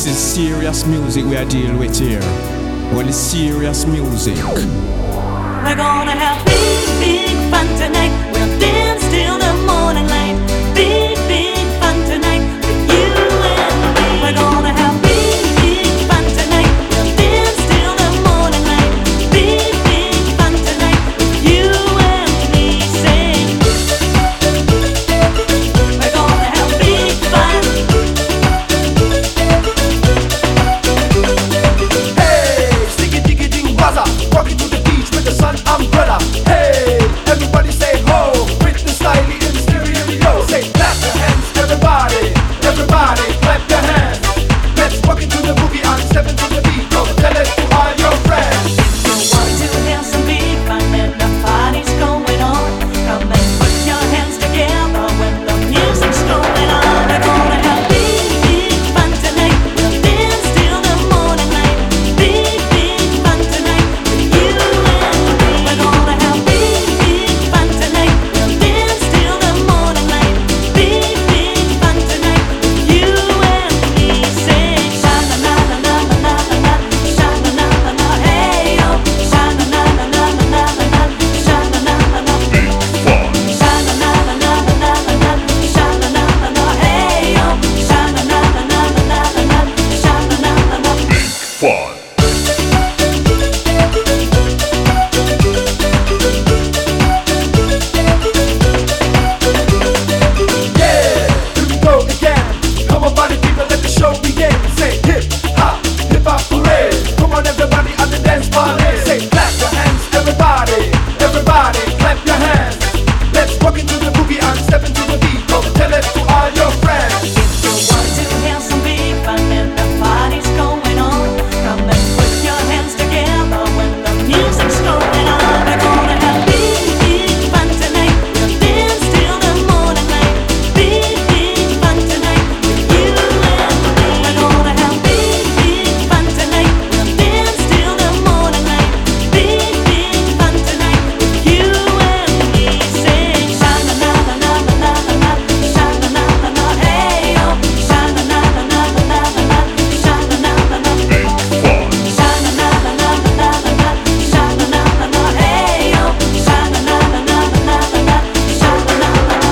This is serious music we are dealing with here. Well, it's serious music. We're gonna have big, big fun tonight. We'll dance till the morning light. Big, big fun tonight with you and me. We're gonna have big, big fun tonight. We'll dance till the morning light. Big, big fun tonight with you and me. Sing. We're gonna have big fun. Hey, sticky diggy ding buzzer, walking to the beach with the sun umbrella. Hey, everybody say ho, Britney Style in stereo. Say clap your hands, everybody, everybody, clap your hands. Let's walk into the boogie and step into the beat. Go tell it to all your friends. You want to have some big fun and the party's going on. Come and put your hands together when the music's going on. We're gonna have big, big fun tonight. We'll dance till the morning light. Big, big fun tonight with you and me. We're gonna have big, big fun tonight. We'll dance till the morning light. Big, big fun tonight with you and me. Sing sha na na na na na na na, sha na na na na, hey yo, sha na na na na na na na, sha na na na na, sha na na na na na na, sha na na na na, hey yo, sha na na na na na na, sha na na na na. Fun. Yeah, here we go again. Come on, party people, let the show begin. Say hip hop parade. Come on, everybody on the dance party. Say clap your hands, everybody, everybody, clap your hands. Let's walk into the boogie and step into the beat. Go tell it to all your friends. You want to have some big fun and the party's going on. Come and put your hands together when the music's going on. We're gonna have big, big fun tonight. We'll dance till the morning light. Big, big fun tonight with you and me. We're gonna have big, big fun tonight. We'll dance till the morning light. Big, big fun tonight with you and me. Sing sha na na na na na na na, sha na na na na, hey yo, sha na na na na na na, sha na na na na, sha na na na na na na, sha na na na na, hey yo, sha na na na na na na, sha na na na na.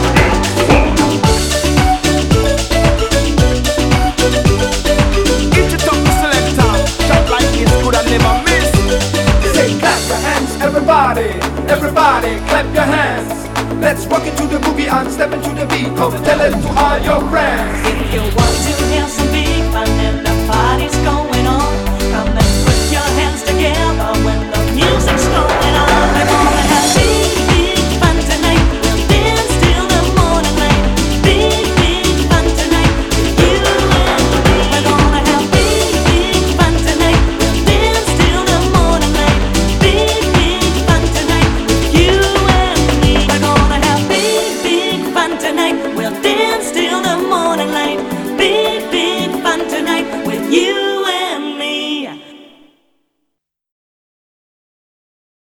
Get your tongue selector. Shot like it's good and never miss. Say clap your hands, everybody, everybody, clap your hands. Let's walk into the boogie and step into the beat. Come tell it to all your friends. If you want to have some big fun and the party's going on, come and put your hands together when the music's going on. We're gonna have big, big fun tonight. We'll dance till the morning light. Big, big fun tonight with you and me. We're gonna have big, big fun tonight. We'll dance till the morning light. Big, big fun tonight with you and me. We're gonna have big, big fun tonight. We'll dance